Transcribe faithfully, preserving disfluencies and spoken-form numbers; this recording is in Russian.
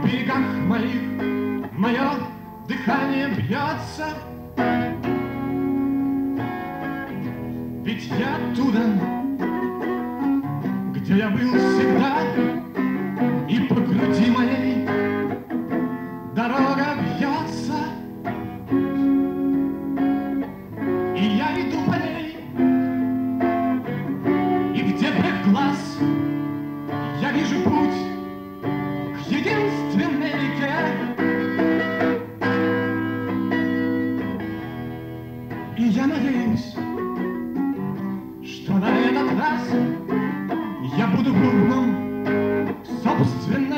берегах моих мое дыхание бьется. Ведь я оттуда, где я был всегда, и по груди моей дорога бьется, и я иду по ней, и где брег глаз я вижу путь к единственной реке. И я надеюсь, что на этот раз я буду бурным в собственной